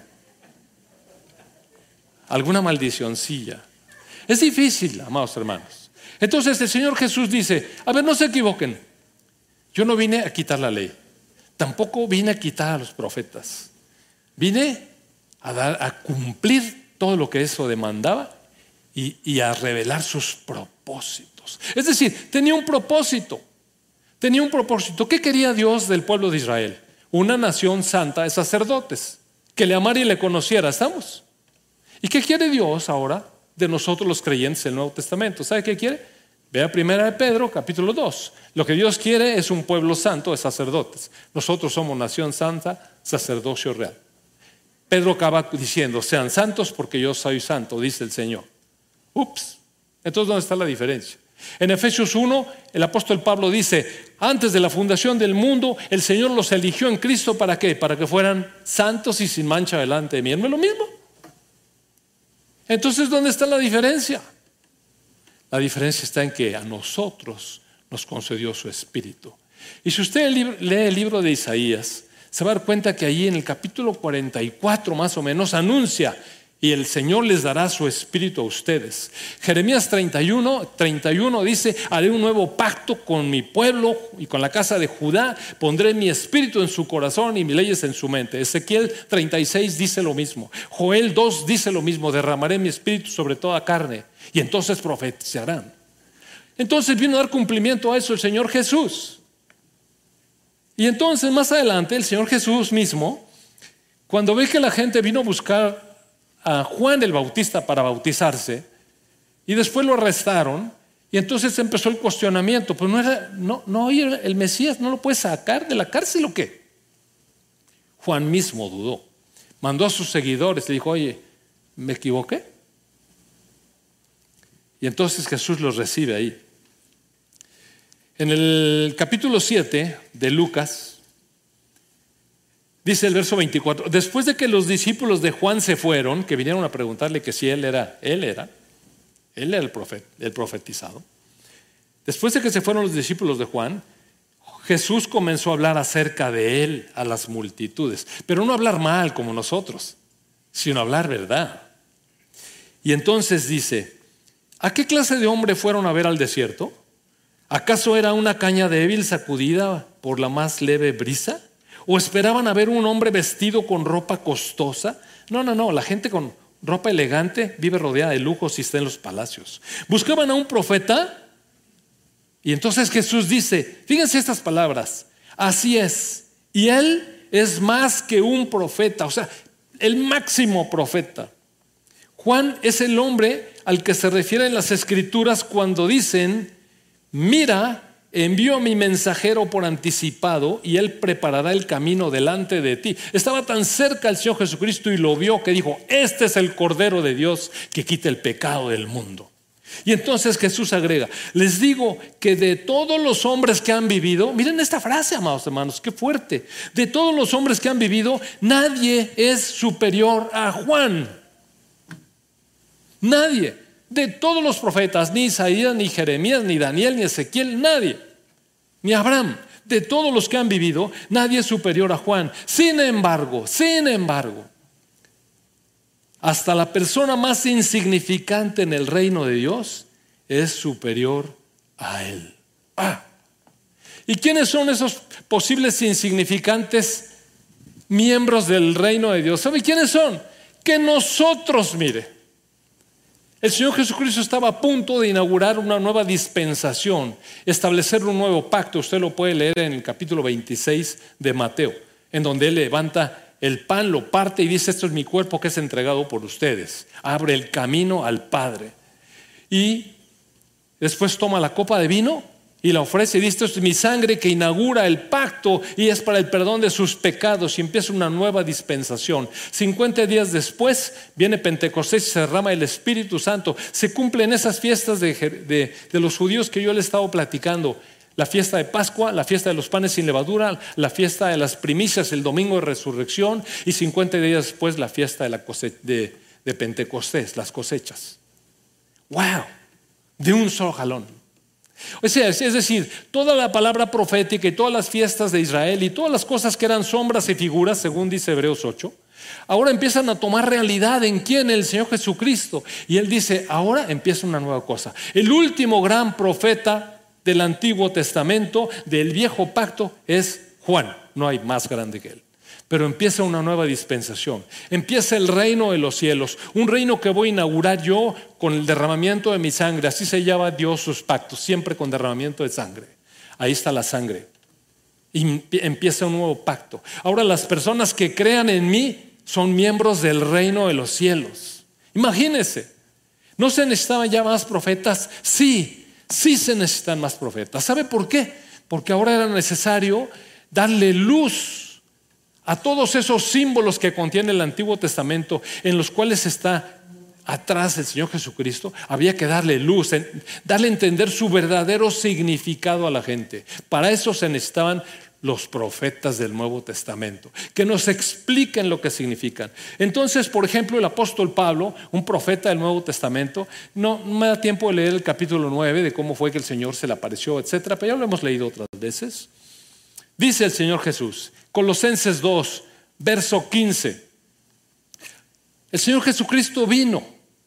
alguna maldicioncilla. Es difícil, amados hermanos. Entonces el Señor Jesús dice, a ver, no se equivoquen, yo no vine a quitar la ley, tampoco vine a quitar a los profetas, vine a cumplir todo lo que eso demandaba y a revelar sus propósitos. Es decir, tenía un propósito. ¿Qué quería Dios del pueblo de Israel? Una nación santa de sacerdotes, que le amara y le conociera. ¿Estamos? ¿Y qué quiere Dios ahora de nosotros los creyentes del Nuevo Testamento? ¿Sabe qué quiere? Vea 1 Pedro capítulo 2. Lo que Dios quiere es un pueblo santo de sacerdotes. Nosotros somos nación santa, sacerdocio real. Pedro acaba diciendo, sean santos porque yo soy santo, dice el Señor. Ups. Entonces, ¿dónde está la diferencia? En Efesios 1, el apóstol Pablo dice, antes de la fundación del mundo, el Señor los eligió en Cristo, ¿para qué? Para que fueran santos y sin mancha delante de mí. ¿No es lo mismo? Entonces, ¿dónde está la diferencia? La diferencia está en que a nosotros nos concedió su Espíritu. Y si usted lee el libro de Isaías, se va a dar cuenta que allí en el capítulo 44 más o menos anuncia, y el Señor les dará su Espíritu a ustedes. Jeremías 31 dice, haré un nuevo pacto con mi pueblo y con la casa de Judá, pondré mi Espíritu en su corazón y mis leyes en su mente. Ezequiel 36 dice lo mismo. Joel 2 dice lo mismo, derramaré mi Espíritu sobre toda carne y entonces profetizarán. Entonces vino a dar cumplimiento a eso el Señor Jesús. Y entonces más adelante el Señor Jesús mismo, cuando ve que la gente vino a buscar a Juan el Bautista para bautizarse y después lo arrestaron, y entonces empezó el cuestionamiento, pues no era el Mesías, ¿no lo puede sacar de la cárcel o qué? Juan mismo dudó, mandó a sus seguidores, le dijo, oye, ¿me equivoqué? Y entonces Jesús los recibe ahí. En el capítulo 7 de Lucas, dice el verso 24, después de que los discípulos de Juan se fueron, que vinieron a preguntarle que si él era el profetizado. Después de que se fueron los discípulos de Juan, Jesús comenzó a hablar acerca de él a las multitudes, pero no hablar mal como nosotros, sino hablar verdad. Y entonces dice, ¿a qué clase de hombre fueron a ver al desierto? ¿Acaso era una caña débil sacudida por la más leve brisa? ¿O esperaban a ver un hombre vestido con ropa costosa? No, la gente con ropa elegante vive rodeada de lujos y está en los palacios. ¿Buscaban a un profeta? Y entonces Jesús dice, fíjense estas palabras, así es, y él es más que un profeta, o sea, el máximo profeta. Juan es el hombre al que se refieren las escrituras cuando dicen, mira, envío a mi mensajero por anticipado y él preparará el camino delante de ti. Estaba tan cerca el Señor Jesucristo y lo vio que dijo, este es el Cordero de Dios que quita el pecado del mundo. Y entonces Jesús agrega, les digo que de todos los hombres que han vivido, miren esta frase, amados hermanos, qué fuerte, de todos los hombres que han vivido, nadie es superior a Juan. Nadie, de todos los profetas, ni Isaías, ni Jeremías, ni Daniel, ni Ezequiel, nadie, ni Abraham, de todos los que han vivido, nadie es superior a Juan. Sin embargo, hasta la persona más insignificante en el reino de Dios es superior a él. ¿Y quiénes son esos posibles insignificantes miembros del reino de Dios? ¿Sabe quiénes son? Que nosotros, mire, el Señor Jesucristo estaba a punto de inaugurar una nueva dispensación, establecer un nuevo pacto. Usted lo puede leer en el capítulo 26 de Mateo, en donde Él levanta el pan, lo parte y dice, esto es mi cuerpo que es entregado por ustedes. Abre el camino al Padre. Y después toma la copa de vino y la ofrece y dice, esto es mi sangre que inaugura el pacto y es para el perdón de sus pecados, y empieza una nueva dispensación. 50 días después viene Pentecostés y se derrama el Espíritu Santo. Se cumplen esas fiestas de los judíos que yo les he estado platicando. La fiesta de Pascua, la fiesta de los panes sin levadura, la fiesta de las primicias, el domingo de resurrección, y 50 días después la fiesta de Pentecostés, las cosechas. ¡Wow! De un solo jalón. O sea, es decir, toda la palabra profética y todas las fiestas de Israel y todas las cosas que eran sombras y figuras, según dice Hebreos 8, ahora empiezan a tomar realidad en quién, el Señor Jesucristo. Y Él dice, ahora empieza una nueva cosa. El último gran profeta del Antiguo Testamento, del Viejo Pacto, es Juan. No hay más grande que él. Pero empieza una nueva dispensación. Empieza el reino de los cielos, un reino que voy a inaugurar yo con el derramamiento de mi sangre. Así se llama Dios sus pactos, siempre con derramamiento de sangre. Ahí está la sangre. Y empieza un nuevo pacto. Ahora las personas que crean en mí son miembros del reino de los cielos. Imagínense, ¿no se necesitaban ya más profetas? Sí se necesitan más profetas. ¿Sabe por qué? Porque ahora era necesario darle luz a todos esos símbolos que contiene el Antiguo Testamento, en los cuales está atrás el Señor Jesucristo. Había que darle luz, darle a entender su verdadero significado a la gente. Para eso se necesitaban los profetas del Nuevo Testamento, que nos expliquen lo que significan. Entonces, por ejemplo, el apóstol Pablo, un profeta del Nuevo Testamento, no me da tiempo de leer el capítulo 9 de cómo fue que el Señor se le apareció, etcétera, pero ya lo hemos leído otras veces. Dice el Señor Jesús, Colosenses 2, verso 15, el Señor Jesucristo vino,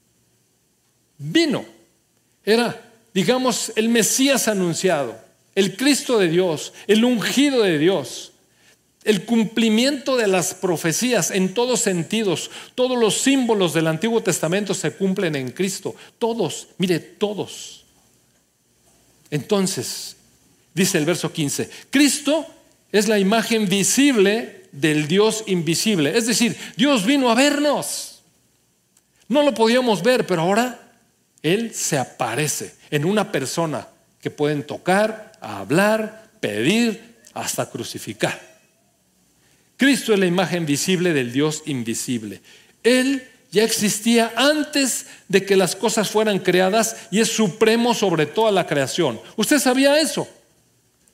era, digamos, el Mesías anunciado, el Cristo de Dios, el ungido de Dios, el cumplimiento de las profecías en todos sentidos. Todos los símbolos del Antiguo Testamento se cumplen en Cristo. Todos, mire, todos. Entonces, dice el verso 15, Cristo es la imagen visible del Dios invisible. Es decir, Dios vino a vernos. No lo podíamos ver, pero ahora Él se aparece en una persona que pueden tocar, hablar, pedir, hasta crucificar. Cristo es la imagen visible del Dios invisible. Él ya existía antes de que las cosas fueran creadas y es supremo sobre toda la creación. ¿Usted sabía eso?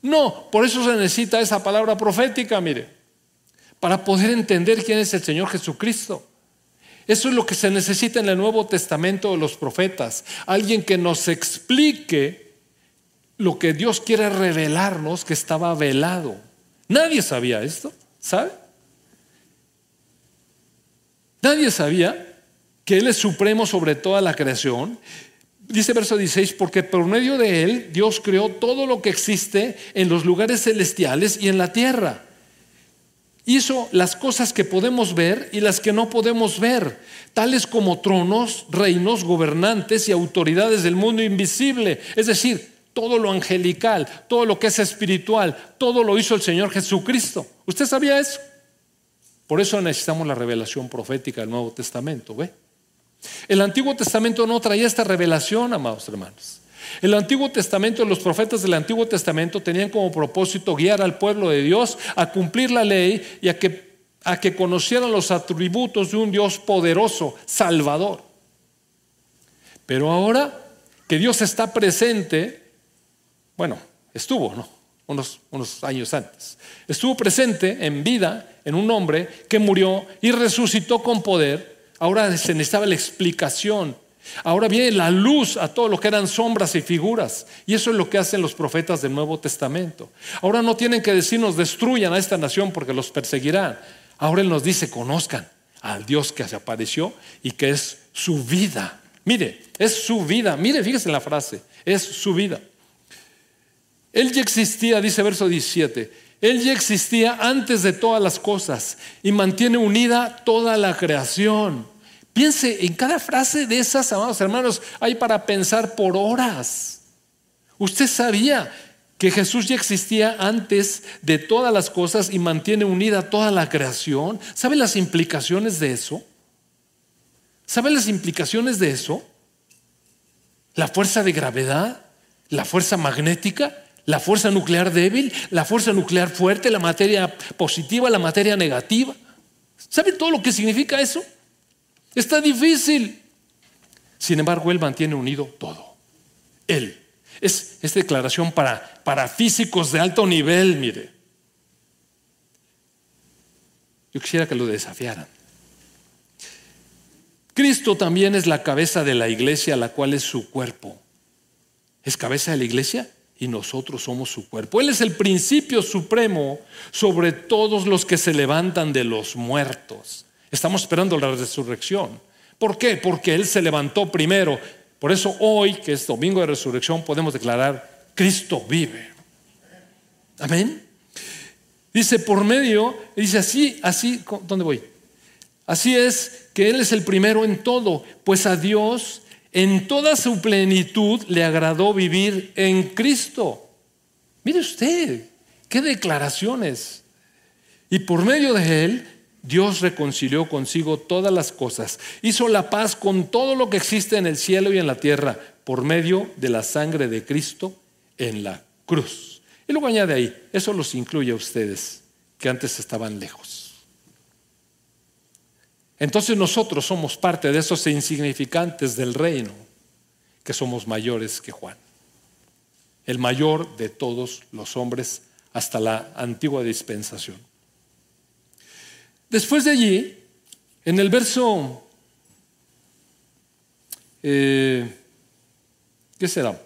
No, por eso se necesita esa palabra profética, mire, para poder entender quién es el Señor Jesucristo. Eso es lo que se necesita en el Nuevo Testamento de los profetas. Alguien que nos explique lo que Dios quiere revelarnos, que estaba velado. Nadie sabía esto, ¿sabe? Nadie sabía que Él es supremo sobre toda la creación. Dice verso 16, porque por medio de Él Dios creó todo lo que existe en los lugares celestiales y en la tierra. Hizo las cosas que podemos ver y las que no podemos ver, tales como tronos, reinos, gobernantes y autoridades del mundo invisible. Es decir, todo lo angelical, todo lo que es espiritual, todo lo hizo el Señor Jesucristo. ¿Usted sabía eso? Por eso necesitamos la revelación profética del Nuevo Testamento, ¿ve? El Antiguo Testamento no traía esta revelación, amados hermanos. El Antiguo Testamento, los profetas del Antiguo Testamento tenían como propósito guiar al pueblo de Dios a cumplir la ley y a que conocieran los atributos de un Dios poderoso, salvador. Pero ahora que Dios está presente, bueno, estuvo, ¿no? Unos años antes. Estuvo presente en vida en un hombre que murió y resucitó con poder. Ahora se necesitaba la explicación. Ahora viene la luz a todo lo que eran sombras y figuras. Y eso es lo que hacen los profetas del Nuevo Testamento. Ahora no tienen que decirnos destruyan a esta nación porque los perseguirán. Ahora Él nos dice conozcan al Dios que se apareció y que es su vida. Mire, es su vida. Mire, fíjese en la frase, es su vida. Él ya existía, dice verso 17, Él ya existía antes de todas las cosas y mantiene unida toda la creación. Piense en cada frase de esas, amados hermanos, hay para pensar por horas. Usted sabía que Jesús ya existía antes de todas las cosas y mantiene unida toda la creación. ¿Sabe las implicaciones de eso? ¿Sabe las implicaciones de eso? La fuerza de gravedad, la fuerza magnética, la fuerza nuclear débil, la fuerza nuclear fuerte, la materia positiva, la materia negativa. ¿Sabe todo lo que significa eso? Está difícil. Sin embargo, Él mantiene unido todo. Él. Es declaración para físicos de alto nivel, mire. Yo quisiera que lo desafiaran. Cristo también es la cabeza de la iglesia, la cual es su cuerpo. Es cabeza de la iglesia y nosotros somos su cuerpo. Él es el principio supremo sobre todos los que se levantan de los muertos. Estamos esperando la resurrección. ¿Por qué? Porque Él se levantó primero. Por eso hoy, que es domingo de resurrección, podemos declarar: Cristo vive. Amén. Dice por medio, dice así, ¿dónde voy? Así es que Él es el primero en todo, pues a Dios en toda su plenitud le agradó vivir en Cristo. Mire usted, qué declaraciones. Y por medio de Él, Dios reconcilió consigo todas las cosas, hizo la paz con todo lo que existe en el cielo y en la tierra, por medio de la sangre de Cristo en la cruz. Y luego añade ahí, eso los incluye a ustedes, que antes estaban lejos. Entonces nosotros somos parte de esos insignificantes del reino, que somos mayores que Juan, el mayor de todos los hombres hasta la antigua dispensación. Después de allí, en el verso, ¿qué será?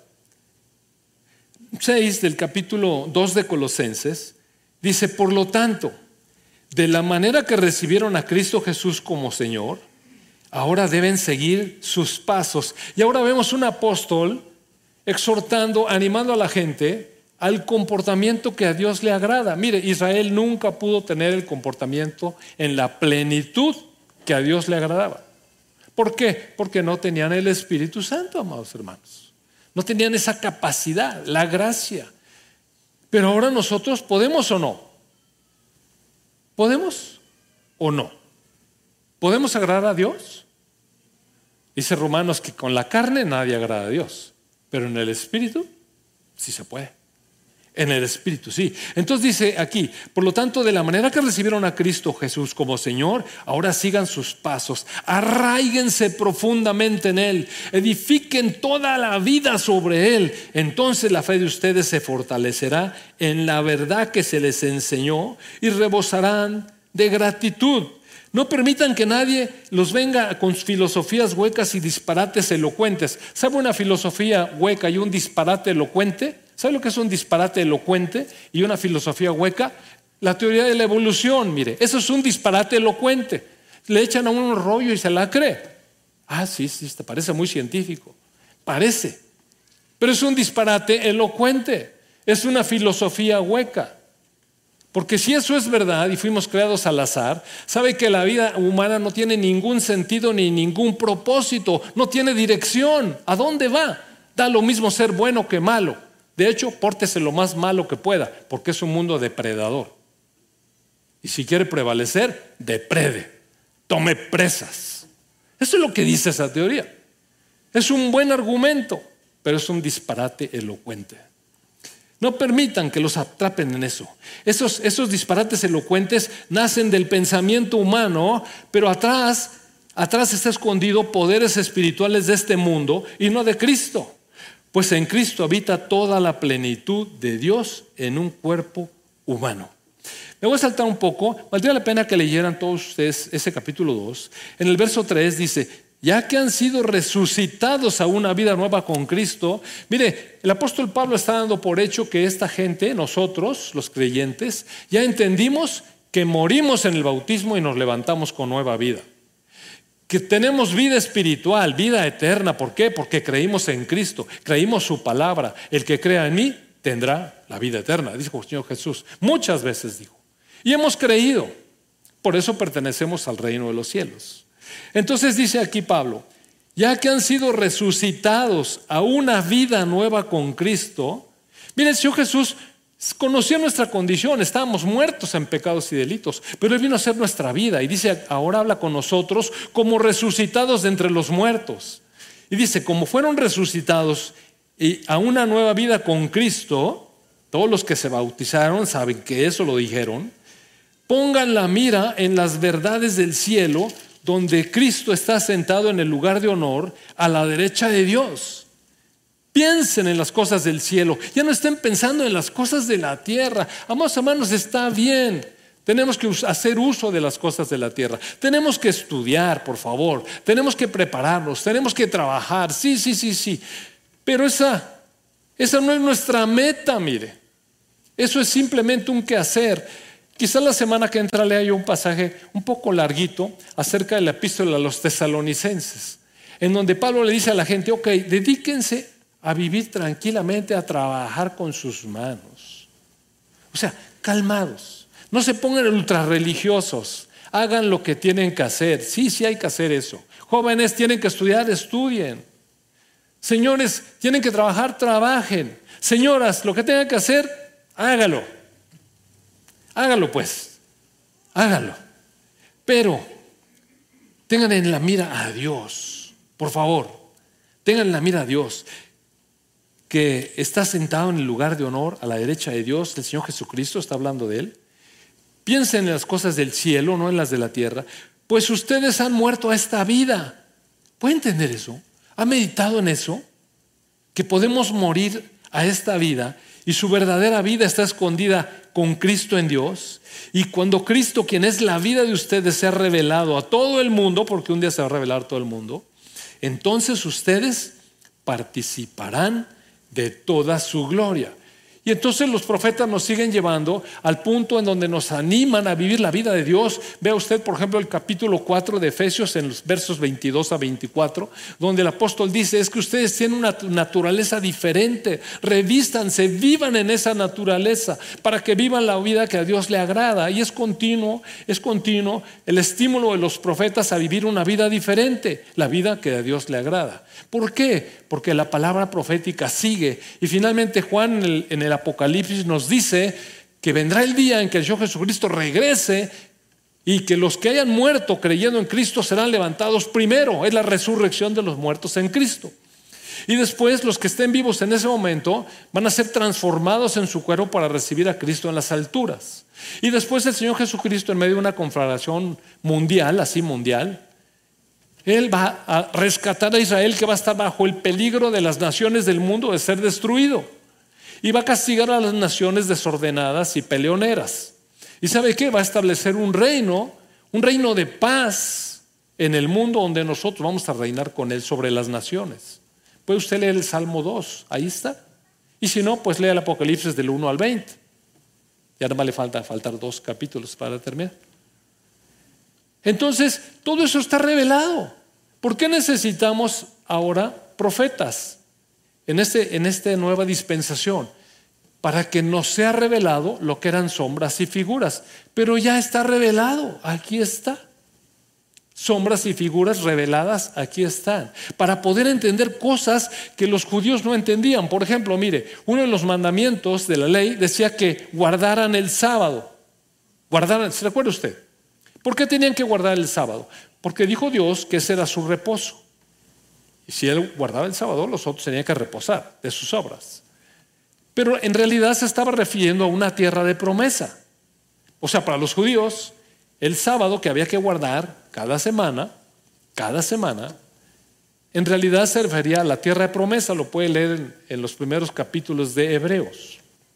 6 del capítulo 2 de Colosenses, dice: por lo tanto, de la manera que recibieron a Cristo Jesús como Señor, ahora deben seguir sus pasos. Y ahora vemos un apóstol exhortando, animando a la gente al comportamiento que a Dios le agrada. Mire, Israel nunca pudo tener el comportamiento en la plenitud que a Dios le agradaba. ¿Por qué? Porque no tenían el Espíritu Santo, amados hermanos. No tenían esa capacidad, la gracia. Pero ahora nosotros podemos o no. ¿Podemos o no? ¿Podemos agradar a Dios? Dice Romanos que con la carne nadie agrada a Dios, pero en el Espíritu sí se puede. En el Espíritu, sí. Entonces dice aquí, por lo tanto, de la manera que recibieron a Cristo Jesús como Señor, ahora sigan sus pasos, arraíguense profundamente en Él, edifiquen toda la vida sobre Él. Entonces la fe de ustedes se fortalecerá en la verdad que se les enseñó y rebosarán de gratitud. No permitan que nadie los venga con filosofías huecas y disparates elocuentes. ¿Sabe una filosofía hueca y un disparate elocuente? ¿Sabe lo que es un disparate elocuente y una filosofía hueca? La teoría de la evolución, mire, eso es un disparate elocuente. Le echan a uno un rollo y se la cree. Ah, sí, te parece muy científico. Parece. Pero es un disparate elocuente. Es una filosofía hueca. Porque si eso es verdad y fuimos creados al azar, sabe que la vida humana no tiene ningún sentido ni ningún propósito, no tiene dirección. ¿A dónde va? Da lo mismo ser bueno que malo. De hecho, pórtese lo más malo que pueda, porque es un mundo depredador. Y si quiere prevalecer, deprede, tome presas. Eso es lo que dice esa teoría. Es un buen argumento, pero es un disparate elocuente. No permitan que los atrapen en eso. Esos disparates elocuentes nacen del pensamiento humano, pero atrás está escondido poderes espirituales de este mundo y no de Cristo. Pues en Cristo habita toda la plenitud de Dios en un cuerpo humano. Me voy a saltar un poco, valdría la pena que leyeran todos ustedes ese capítulo 2. En el verso 3 dice, ya que han sido resucitados a una vida nueva con Cristo. Mire, el apóstol Pablo está dando por hecho que esta gente, nosotros, los creyentes, ya entendimos que morimos en el bautismo y nos levantamos con nueva vida. Que tenemos vida espiritual, vida eterna. ¿Por qué? Porque creímos en Cristo, creímos su palabra. El que crea en mí tendrá la vida eterna, dijo el Señor Jesús. Muchas veces dijo. Y hemos creído. Por eso pertenecemos al reino de los cielos. Entonces dice aquí Pablo, ya que han sido resucitados a una vida nueva con Cristo. Miren, el Señor Jesús conocía nuestra condición, estábamos muertos en pecados y delitos, pero Él vino a ser nuestra vida y dice, ahora habla con nosotros como resucitados de entre los muertos. Y dice, como fueron resucitados a una nueva vida con Cristo, todos los que se bautizaron saben que eso lo dijeron, pongan la mira en las verdades del cielo, donde Cristo está sentado en el lugar de honor a la derecha de Dios. Piensen en las cosas del cielo, ya no estén pensando en las cosas de la tierra. Amados hermanos, está bien, tenemos que hacer uso de las cosas de la tierra, tenemos que estudiar, por favor, tenemos que prepararnos, tenemos que trabajar, sí, pero esa no es nuestra meta, mire, eso es simplemente un quehacer. Quizás la semana que entra lea yo un pasaje un poco larguito acerca de la epístola a los tesalonicenses, en donde Pablo le dice a la gente, ok, dedíquense a vivir tranquilamente, a trabajar con sus manos. O sea, calmados, no se pongan ultra religiosos, hagan lo que tienen que hacer. Sí hay que hacer eso. Jóvenes tienen que estudiar, estudien. Señores, tienen que trabajar, trabajen. Señoras, lo que tengan que hacer, hágalo. Hágalo pues, hágalo. Pero tengan en la mira a Dios, por favor, tengan en la mira a Dios, que está sentado en el lugar de honor a la derecha de Dios. El Señor Jesucristo está hablando de Él. Piensen en las cosas del cielo, no en las de la tierra, pues ustedes han muerto a esta vida. ¿Puede entender eso? ¿Ha meditado en eso? Que podemos morir a esta vida y su verdadera vida está escondida con Cristo en Dios. Y cuando Cristo, quien es la vida de ustedes, se ha revelado a todo el mundo, porque un día se va a revelar a todo el mundo, entonces ustedes participarán de toda su gloria. Y entonces los profetas nos siguen llevando al punto en donde nos animan a vivir la vida de Dios. Vea usted, por ejemplo, el capítulo 4 de Efesios, en los versos 22 a 24, donde el apóstol dice, es que ustedes tienen una naturaleza diferente, revístanse, vivan en esa naturaleza, para que vivan la vida que a Dios le agrada. Y es continuo el estímulo de los profetas a vivir una vida diferente, la vida que a Dios le agrada. ¿Por qué? Porque la palabra profética sigue. Y finalmente Juan en el Apocalipsis nos dice que vendrá el día en que el Señor Jesucristo regrese y que los que hayan muerto creyendo en Cristo serán levantados primero. Es la resurrección de los muertos en Cristo. Y después los que estén vivos en ese momento van a ser transformados en su cuerpo para recibir a Cristo en las alturas. Y después el Señor Jesucristo, en medio de una conflagración mundial, así mundial, Él va a rescatar a Israel, que va a estar bajo el peligro de las naciones del mundo de ser destruido. Y va a castigar a las naciones desordenadas y peleoneras. ¿Y sabe qué? Va a establecer un reino de paz en el mundo, donde nosotros vamos a reinar con Él sobre las naciones. Puede usted leer el Salmo 2, ahí está. Y si no, pues lea el Apocalipsis del 1 al 20. Ya nada más le faltar 2 capítulos para terminar. Entonces, todo eso está revelado. ¿Por qué necesitamos ahora profetas en esta nueva dispensación? Para que nos sea revelado lo que eran sombras y figuras. Pero ya está revelado, aquí está. Sombras y figuras reveladas, aquí están. Para poder entender cosas que los judíos no entendían. Por ejemplo, mire, uno de los mandamientos de la ley decía que guardaran el sábado. ¿Se recuerda usted? ¿Por qué tenían que guardar el sábado? Porque dijo Dios que ese era su reposo. Y si Él guardaba el sábado, los otros tenían que reposar de sus obras. Pero en realidad se estaba refiriendo a una tierra de promesa. O sea, para los judíos, el sábado que había que guardar cada semana, en realidad se refería a la tierra de promesa. Lo puede leer en los primeros capítulos de Hebreos.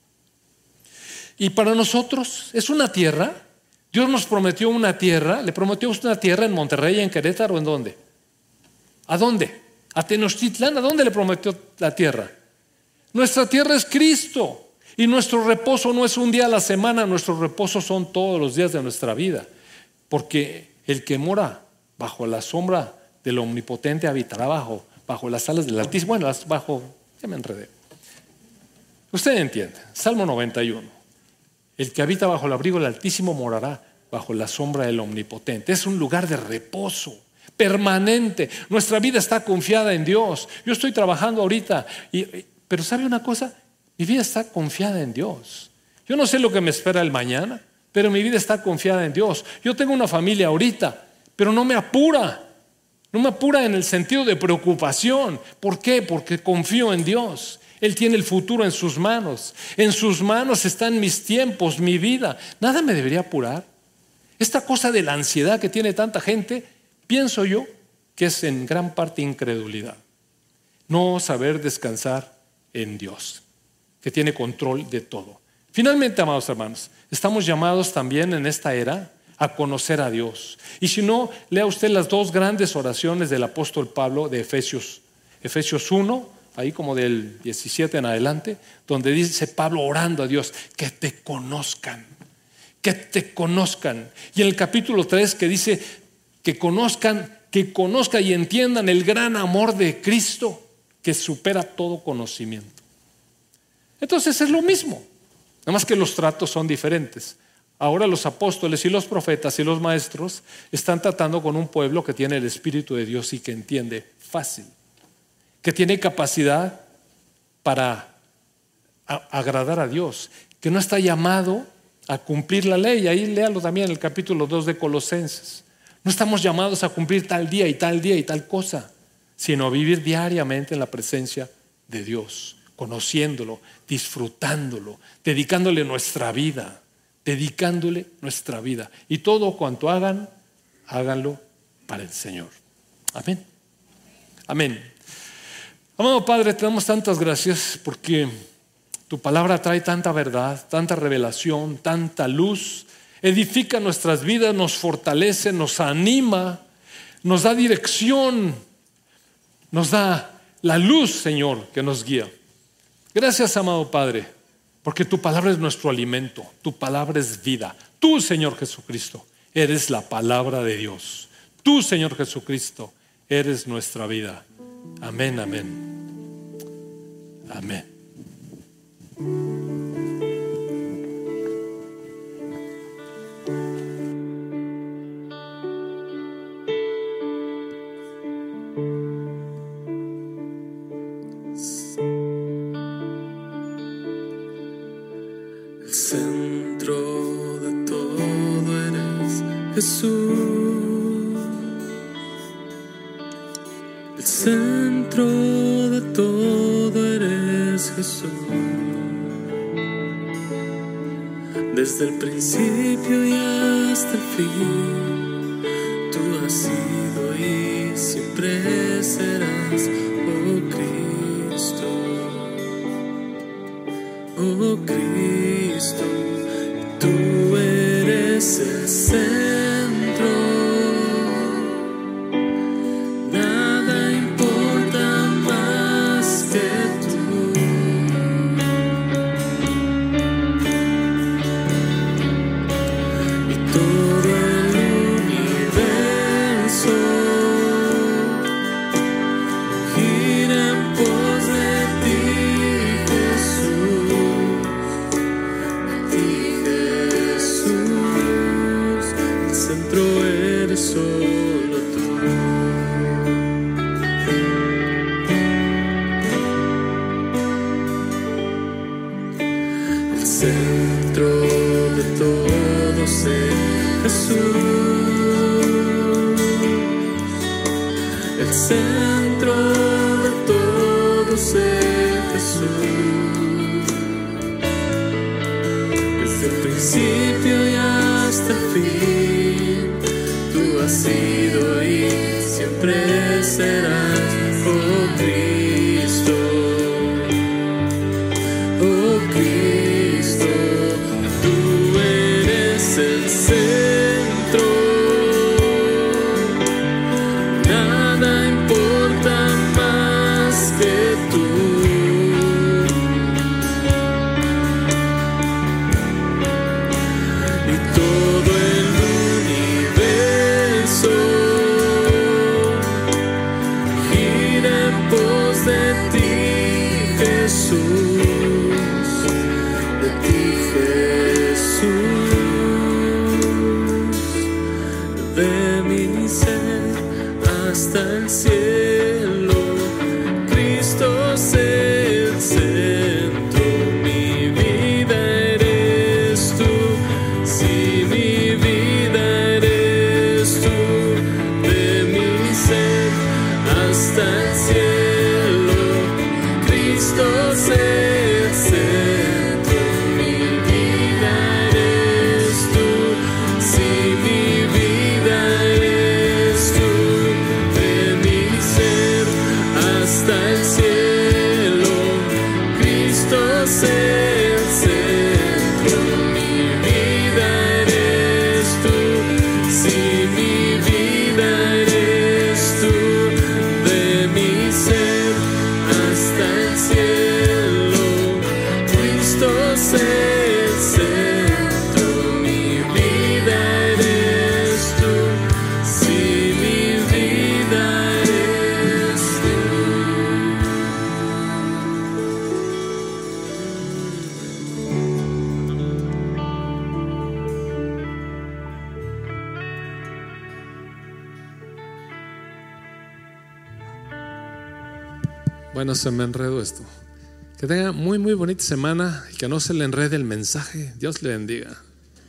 Y para nosotros es una tierra. Dios nos prometió una tierra. ¿Le prometió usted una tierra en Monterrey, en Querétaro, en dónde? ¿A dónde? A Tenochtitlán. ¿A dónde le prometió la tierra? Nuestra tierra es Cristo. Y nuestro reposo no es un día a la semana. Nuestro reposo son todos los días de nuestra vida. Porque el que mora bajo la sombra del Omnipotente habitará bajo las alas del Altísimo. Bueno, ya me enredé. Usted entiende. Salmo 91. El que habita bajo el abrigo del Altísimo morará bajo la sombra del Omnipotente. Es un lugar de reposo permanente. Nuestra vida está confiada en Dios. Yo estoy trabajando ahorita, pero ¿sabe una cosa? Mi vida está confiada en Dios. Yo no sé lo que me espera el mañana, pero mi vida está confiada en Dios. Yo tengo una familia ahorita, pero no me apura. No me apura en el sentido de preocupación. ¿Por qué? Porque confío en Dios. Él tiene el futuro en sus manos. En sus manos están mis tiempos, mi vida. Nada me debería apurar. Esta cosa de la ansiedad que tiene tanta gente, pienso yo que es en gran parte incredulidad. No saber descansar en Dios, que tiene control de todo. Finalmente, amados hermanos, estamos llamados también en esta era a conocer a Dios. Y si no, lea usted las 2 grandes oraciones del apóstol Pablo de Efesios 1, ahí como del 17 en adelante, donde dice Pablo orando a Dios, que te conozcan. Y en el capítulo 3 que dice que conozcan y entiendan el gran amor de Cristo que supera todo conocimiento. Entonces es lo mismo, nada más que los tratos son diferentes. Ahora los apóstoles y los profetas y los maestros están tratando con un pueblo que tiene el Espíritu de Dios y que entiende fácil, que tiene capacidad para agradar a Dios, que no está llamado a cumplir la ley. Ahí léalo también en el capítulo 2 de Colosenses. No estamos llamados a cumplir tal día y tal cosa, sino a vivir diariamente en la presencia de Dios, conociéndolo, disfrutándolo, dedicándole nuestra vida. Y todo cuanto hagan, háganlo para el Señor. Amén. Amado Padre, te damos tantas gracias porque tu palabra trae tanta verdad, tanta revelación, tanta luz. Edifica nuestras vidas, nos fortalece, nos anima, nos da dirección, nos da la luz, Señor, que nos guía. Gracias, amado Padre, porque tu palabra es nuestro alimento, tu palabra es vida. Tú, Señor Jesucristo, eres la palabra de Dios. Tú, Señor Jesucristo, eres nuestra vida. Amén. El centro de todo eres Jesús. El centro de todo Jesús. Desde el principio y hasta el fin, tú has sido y siempre serás, oh Cristo, oh Cristo. Tú eres el centro, nada importa más que tú. Y todo el universo gira en pos de ti, Jesús. El centro eres solo tú. El centro de todos es Jesús. El centro de todos es Jesús. Desde el principio y hasta el fin, tú has sido y siempre serás, oh Cristo, oh Cristo. Tú eres el centro, nada importa más que tú. Y todo el universo gira en pos de ti, Jesús, de ti, Jesús. De mi ser hasta el cielo, Cristo es el centro. Mi vida eres tú, si mi vida eres tú. De mi ser hasta el cielo, Cristo es el centro. Mi vida eres tú, si mi vida eres tú. De mi ser hasta el cielo, Cristo es el centro. Mi vida eres tú, si mi vida eres tú. De mi ser hasta el cielo, Cristo es el centro. Mi vida eres tú, si mi vida eres tú. Bueno, se me enredó esto. Que tenga muy bonita semana y que no se le enrede el mensaje. Dios le bendiga.